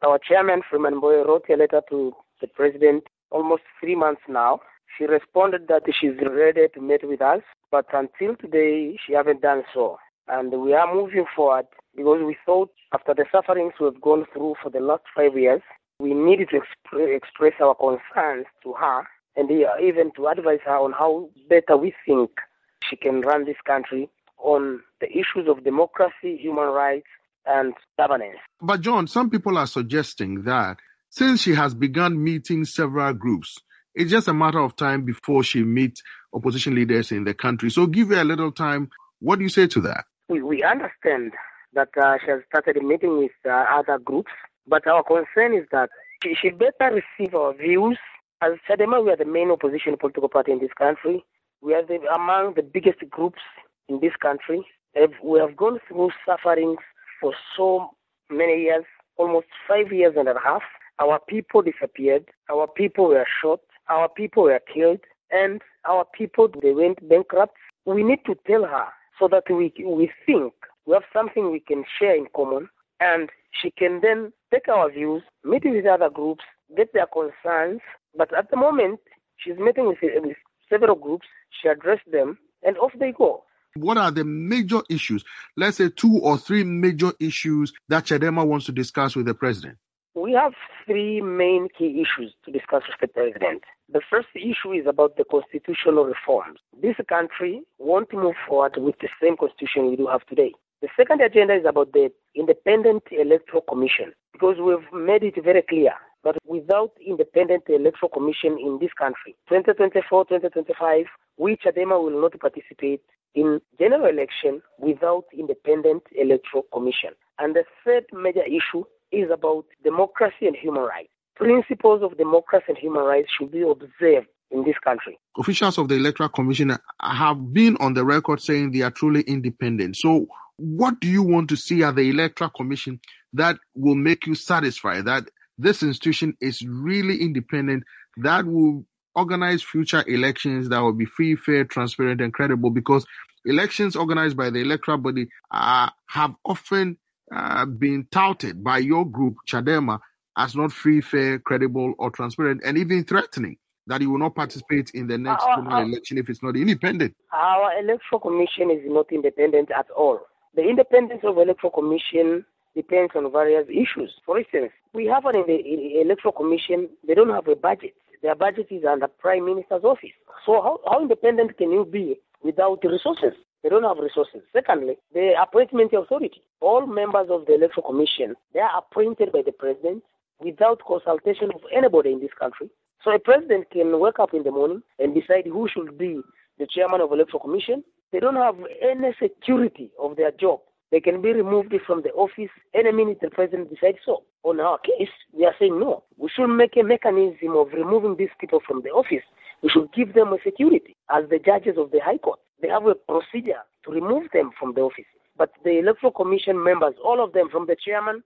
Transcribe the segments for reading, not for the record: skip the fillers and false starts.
Our chairman, Freeman Mbowe, wrote a letter to the president almost 3 months now. She responded that she's ready to meet with us, but until today, she hasn't done so. And we are moving forward because we thought after the sufferings we've gone through for the last 5 years, we needed to express our concerns to her and even to advise her on how better we think she can run this country on the issues of democracy, human rights, and governance. But John, some people are suggesting that since she has begun meeting several groups, it's just a matter of time before she meets opposition leaders in the country. So give her a little time. What do you say to that? We understand that she has started meeting with other groups, but our concern is that she better receive our views. As Chadema, we are the main opposition political party in this country. We are among the biggest groups in this country. We have gone through sufferings for so many years, almost 5 years and a half. Our people disappeared. Our people were shot. Our people were killed. And our people, they went bankrupt. We need to tell her so that we think we have something we can share in common, and she can then take our views, meet with other groups, get their concerns. But at the moment, she's meeting with several groups. She addressed them, and off they go. What are the major issues, let's say 2 or 3 major issues that Chadema wants to discuss with the president? We have 3 main key issues to discuss with the president. The first issue is about the constitutional reforms. This country won't move forward with the same constitution we do have today. The second agenda is about the Independent Electoral Commission, because we've made it very clear that without Independent Electoral Commission in this country, 2024, 2025, we Chadema will not participate in general election without Independent Electoral Commission. And the third major issue is about democracy and human rights. Principles of democracy and human rights should be observed in this country. Officials of the Electoral Commission have been on the record saying they are truly independent. So what do you want to see at the Electoral Commission that will make you satisfied that this institution is really independent, that will organize future elections that will be free, fair, transparent, and credible? Because elections organized by the electoral body have often been touted by your group, Chadema, as not free, fair, credible, or transparent, and even threatening that you will not participate in the next general election if it's not independent. Our Electoral Commission is not independent at all. The independence of the Electoral Commission depends on various issues. For instance, we have an Electoral Commission, they don't have a budget. Their budget is under Prime Minister's office. So how independent can you be without resources? They don't have resources. Secondly, the appointment authority. All members of the Electoral Commission, they are appointed by the president without consultation of anybody in this country. So a president can wake up in the morning and decide who should be the chairman of the Electoral Commission. They don't have any security of their job. They can be removed from the office any minute the president decides so. On our case, we are saying no. We should make a mechanism of removing these people from the office. We should give them a security as the judges of the High Court. They have a procedure to remove them from the office. But the Electoral Commission members, all of them, from the chairman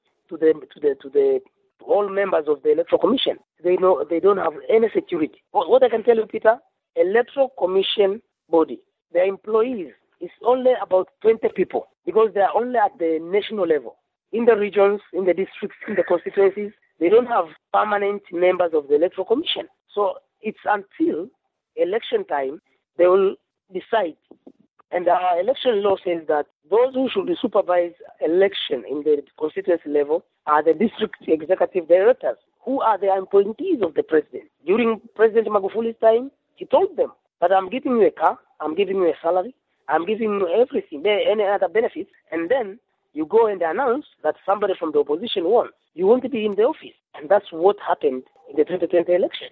to all members of the Electoral Commission, they don't have any security. What I can tell you, Peter, Electoral Commission body, their employees is only about 20 people because they are only at the national level. In the regions, in the districts, in the constituencies, they don't have permanent members of the Electoral Commission. So it's until election time they will decide. And our election law says that those who should supervise election in the constituency level are the district executive directors, who are the appointees of the president. During President Magufuli's time, he told them that I'm giving you a car, I'm giving you a salary, I'm giving you everything, any other benefits, and then you go and announce that somebody from the opposition won. You want to be in the office. And that's what happened in the 2020 election.